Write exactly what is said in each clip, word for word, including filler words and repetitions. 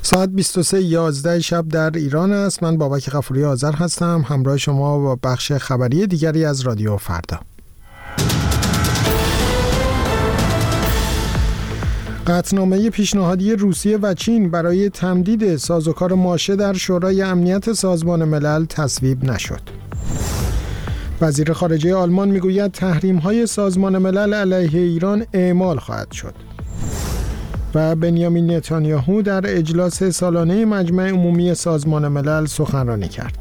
ساعت بیست و سه و یازده شب در ایران است. من بابک غفوری آذر هستم، همراه شما با بخش خبری دیگری از رادیو فردا. قطعنامه پیشنهادی روسیه و چین برای تمدید سازوکار ماشه در شورای امنیت سازمان ملل تصویب نشد. وزیر خارجه آلمان میگوید تحریم‌های سازمان ملل علیه ایران اعمال خواهد شد. و بنیامین نتانیاهو در اجلاس سالانه مجمع عمومی سازمان ملل سخنرانی کرد.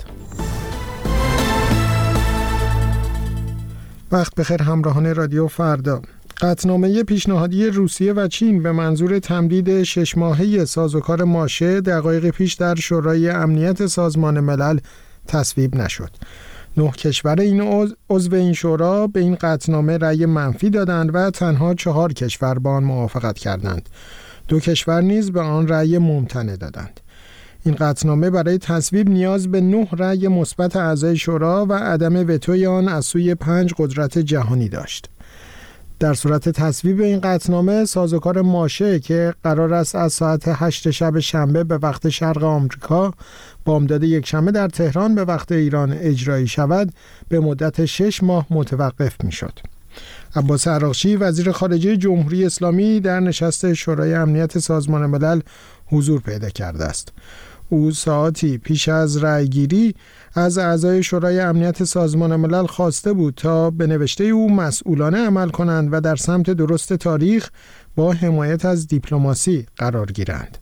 وقت بخیر همراهان رادیو فردا. قطعنامه پیشنهادی روسیه و چین به منظور تمدید شش ماهه سازوکار ماشه دقایق پیش در شورای امنیت سازمان ملل تصویب نشد. نه کشور این عضو این شورا به این قطعنامه رأی منفی دادند و تنها چهار کشور با آن موافقت کردند. دو کشور نیز به آن رأی ممتنع دادند. این قطعنامه برای تصویب نیاز به نه رأی مثبت اعضای شورا و عدم وتوی آن از سوی پنج قدرت جهانی داشت. در صورت تصویب این قطعنامه سازوکار ماشه که قرار است از ساعت هشت شب شنبه به وقت شرق آمریکا بامداد یکشنبه در تهران به وقت ایران اجرایی شود به مدت شش ماه متوقف می شد. عباس عراقچی وزیر خارجه جمهوری اسلامی در نشست شورای امنیت سازمان ملل حضور پیدا کرده است. او ساعتی پیش از رأیگیری از اعضای شورای امنیت سازمان ملل خواسته بود تا به نوشته او مسئولانه عمل کنند و در سمت درست تاریخ با حمایت از دیپلماسی قرار گیرند.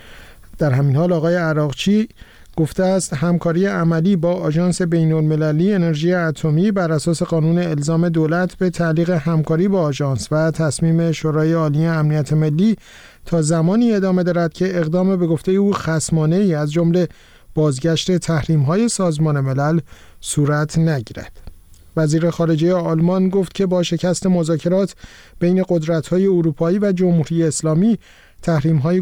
در همین حال آقای عراقچی گفته است همکاری عملی با آژانس بین‌المللی انرژی اتمی بر اساس قانون الزام دولت به تعلیق همکاری با آژانس و تصمیم شورای عالی امنیت ملی تا زمانی ادامه دارد که اقدام به گفته او خصمانه ای از جمله بازگشت تحریم‌های سازمان ملل صورت نگیرد. وزیر خارجه آلمان گفت که با شکست مذاکرات بین قدرت‌های اروپایی و جمهوری اسلامی تحریم‌های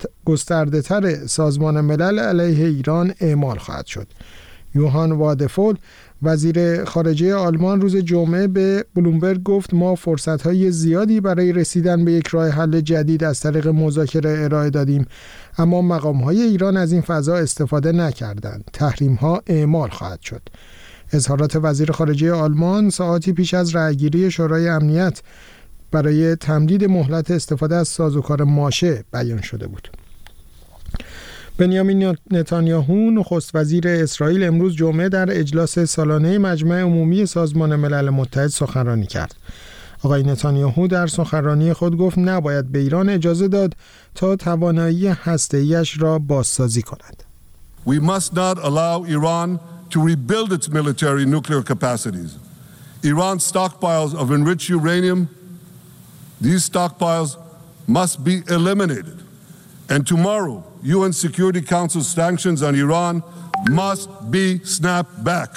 گسترده‌تر سازمان ملل علیه ایران اعمال خواهد شد. یوهان وادفول وزیر خارجه آلمان روز جمعه به بلومبرگ گفت ما فرصت‌های زیادی برای رسیدن به یک راه حل جدید از طریق مذاکره ارائه دادیم، اما مقام‌های ایران از این فضا استفاده نکردند. تحریم‌ها اعمال خواهد شد. اظهارات وزیر خارجه آلمان ساعتی پیش از رأیگیری شورای امنیت برای تمدید مهلت استفاده از سازوکار ماشه بیان شده بود. بنیامین نتانیاهو نخست وزیر اسرائیل امروز جمعه در اجلاس سالانه مجمع عمومی سازمان ملل متحد سخنرانی کرد. آقای نتانیاهو در سخنرانی خود گفت نباید به ایران اجازه داد تا توانایی هسته‌ای‌اش را بازسازی کند. We must not allow Iran to rebuild its military nuclear capacities. Iran's stockpiles of enriched uranium, these stockpiles must be eliminated. And tomorrow, U N Security Council sanctions on Iran must be snapped back.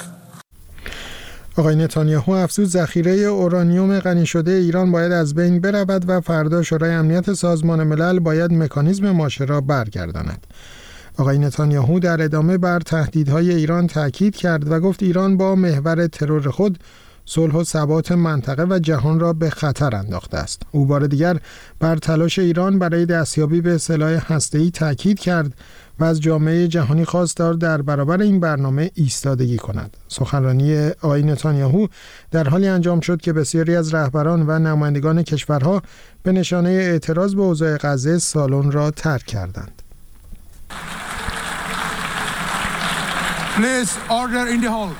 آقای نتانیاهو افزود ذخیره اورانیوم غنی شده ایران باید از بین برود و فردا شورای امنیت سازمان ملل باید مکانیزم ماشه را برگرداند. آقای نتانیاهو در ادامه بر تهدیدهای ایران تاکید کرد و گفت ایران با محور ترور خود صلح و ثبات منطقه و جهان را به خطر انداخته است. او بار دیگر بر تلاش ایران برای دستیابی به سلاح هسته‌ای تاکید کرد و از جامعه جهانی خواست تا در برابر این برنامه ایستادگی کند. سخنرانی آقای نتانیاهو در حالی انجام شد که بسیاری از رهبران و نمایندگان کشورها به نشانه اعتراض به اوضاع غزه سالن را ترک کردند. Please order in the hall.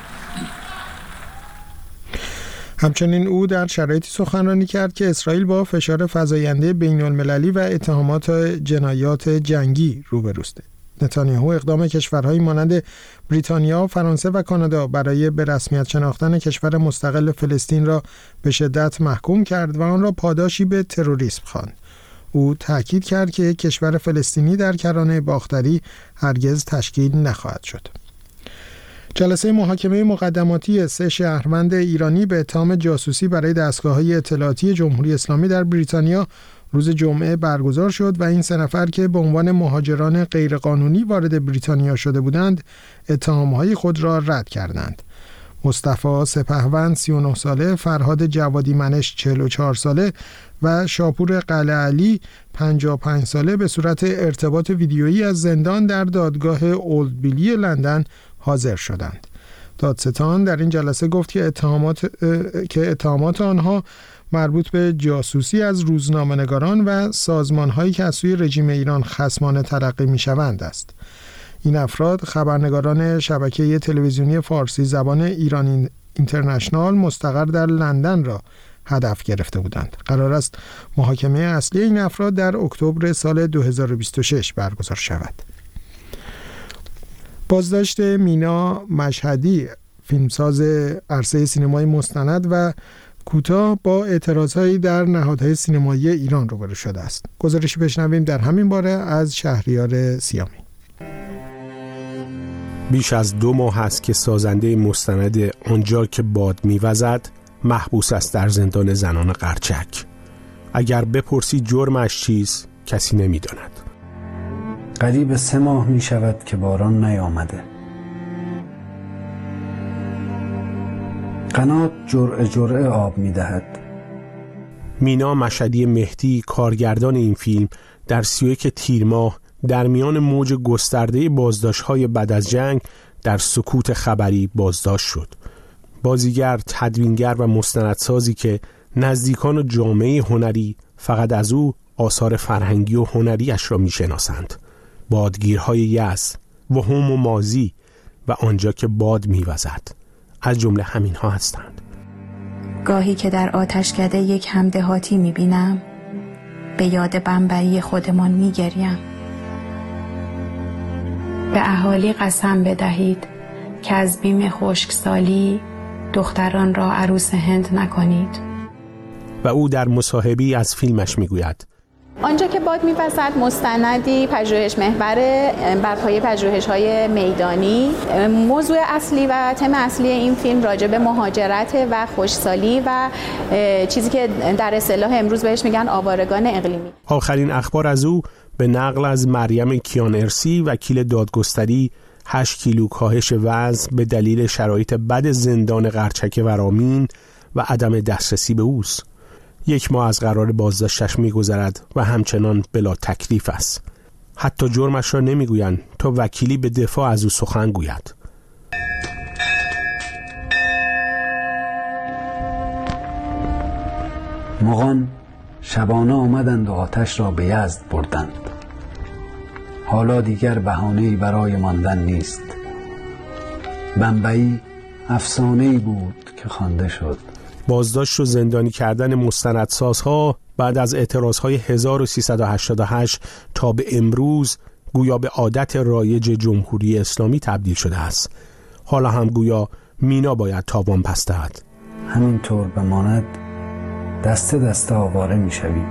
همچنین او در شرایطی سخنرانی کرد که اسرائیل با فشار فزاینده بین‌المللی و اتهامات جنایات جنگی روبروست. نتانیاهو اقدام کشورهایی مانند بریتانیا، فرانسه و کانادا برای به رسمیت شناختن کشور مستقل فلسطین را به شدت محکوم کرد و آن را پاداشی به تروریسم خواند. او تاکید کرد که کشور فلسطینی در کرانه باختری هرگز تشکیل نخواهد شد. جلسه محاکمه مقدماتی سه شهروند ایرانی به اتهام جاسوسی برای دستگاه‌های اطلاعاتی جمهوری اسلامی در بریتانیا روز جمعه برگزار شد و این سه نفر که به عنوان مهاجران غیرقانونی وارد بریتانیا شده بودند، اتهام‌های خود را رد کردند. مصطفی سپهوند سی و نه ساله، فرهاد جوادی منش چهل و چهار ساله و شاپور قلعه علی پنجاه و پنج ساله به صورت ارتباط ویدیویی از زندان در دادگاه اولد بیلی لندن حاضر شدند. دادستان در این جلسه گفت که اتهامات که اتهامات آنها مربوط به جاسوسی از روزنامه‌نگاران و سازمان‌هایی که از سوی رژیم ایران خصمانه تلقی می‌شوند است. این افراد خبرنگاران شبکه تلویزیونی فارسی زبان ایران اینترنشنال مستقر در لندن را هدف گرفته بودند. قرار است محاکمه اصلی این افراد در اکتبر سال دو هزار و بیست و شش برگزار شود. بازداشت مینا مشهدی، فیلمساز عرصه سینمای مستند و کوتاه، با اعتراضهایی در نهادهای سینمایی ایران روبرو شده است. گزارشی بشنویم در همین باره از شهریار سیامی. بیش از دو ماه است که سازنده مستند آنجا که باد می‌وزد محبوس است در زندان زنان قرچک. اگر بپرسی جرمش چیست، کسی نمی‌داند. قریب سه ماه می شود که باران نیامده. قنات جرعه جرعه آب می دهد. مینا مشهدی مهدی، کارگردان این فیلم، در سی و یک تیر ماه در میان موج گسترده بازداشت‌های بعد از جنگ در سکوت خبری بازداشت شد. بازیگر، تدوینگر و مستندسازی که نزدیکان و جامعه هنری فقط از او آثار فرهنگی و هنریش را می‌شناسند. بادگیرهای یأس، وهم و مازی و آنجا که باد می‌وزد از جمله همین ها هستند. گاهی که در آتشکده یک همدهاتی می‌بینم، به یاد بمبئی خودمان می‌گریم. به اهالی قسم بدهید که از بیم خشکسالی دختران را عروس هند نکنید. و او در مصاحبه‌ای از فیلمش می‌گوید: آنجا که باد می‌وزد مستندی پژوهش محور بر پایه پژوهش‌های میدانی. موضوع اصلی و تم اصلی این فیلم راجع به مهاجرت و خشکسالی و چیزی که در اصطلاح امروز بهش میگن آوارگان اقلیمی. آخرین اخبار از او به نقل از مریم کیان ارسی، وکیل دادگستری، هشت کیلو کاهش وزن به دلیل شرایط بد زندان قرچک ورامین و عدم دسترسی به اوست. یک ماه از قرار بازداشتش می‌گذرد و همچنان بلا تکلیف است. حتی جرمش را نمی‌گویند تا وکیلی به دفاع از او سخن گوید. مغان شبانه آمدند و آتش را به یزد بردند. حالا دیگر بهانه‌ای برای ماندن نیست. بمبئی افسانه‌ای بود که خوانده شد. بازداشت و زندانی کردن مستندسازها بعد از اعتراضهای هزار و سیصد و هشتاد و هشت تا به امروز گویا به عادت رایج جمهوری اسلامی تبدیل شده است. حالا هم گویا مینا باید تاوان پس دهد. همینطور بماند دسته دسته آواره می شویم.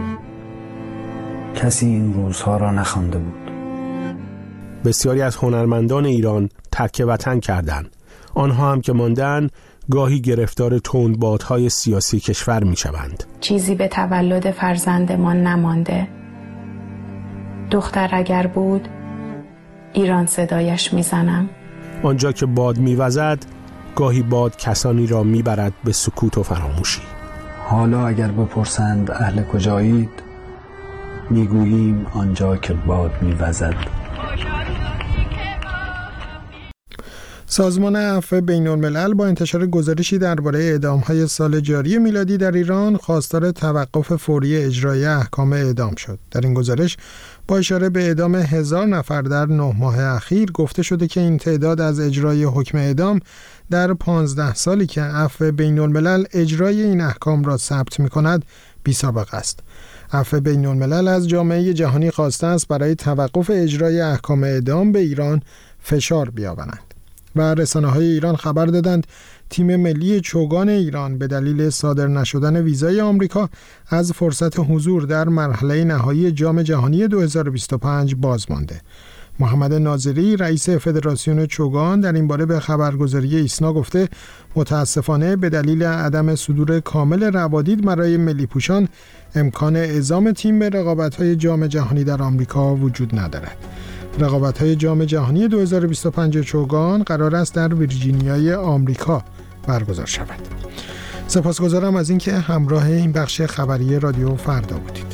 کسی این روزها را نخوانده بود. بسیاری از هنرمندان ایران ترک وطن کردند. آنها هم که ماندن گاهی گرفتار تندبادهای سیاسی کشور می شوند. چیزی به تولد فرزندمان نمانده. دختر اگر بود ایران صدایش می زنم. آنجا که باد می وزد گاهی باد کسانی را می برد به سکوت و فراموشی. حالا اگر بپرسند اهل کجایید، می گوییم آنجا که باد می وزد. سازمان عفو بین‌الملل با انتشار گزارشی درباره اعدام‌های سال جاری میلادی در ایران خواستار توقف فوری اجرای احکام اعدام شد. در این گزارش با اشاره به اعدام هزار نفر در نه ماه اخیر گفته شده که این تعداد از اجرای حکم اعدام در پانزده سالی که عفو بین‌الملل اجرای این احکام را ثبت می‌کند بی‌سابقه است. عفو بین‌الملل از جامعه جهانی خواسته است برای توقف اجرای احکام اعدام به ایران فشار بیاورند. و رسانه‌های ایران خبر دادند تیم ملی چوگان ایران به دلیل صادر نشدن ویزای آمریکا از فرصت حضور در مرحله نهایی جام جهانی دو هزار و بیست و پنج باز مانده. محمد ناظری رئیس فدراسیون چوگان در این باره به خبرگزاری ایسنا گفته متاسفانه به دلیل عدم صدور کامل روادید برای ملی پوشان امکان اعزام تیم به رقابت‌های جام جهانی در آمریکا وجود ندارد. رقابت‌های جام جهانی دو هزار و بیست و پنج چوگان قرار است در ویرجینیای آمریکا برگزار شود. سپاسگزارم از اینکه همراه این بخش خبری رادیو فردا بودید.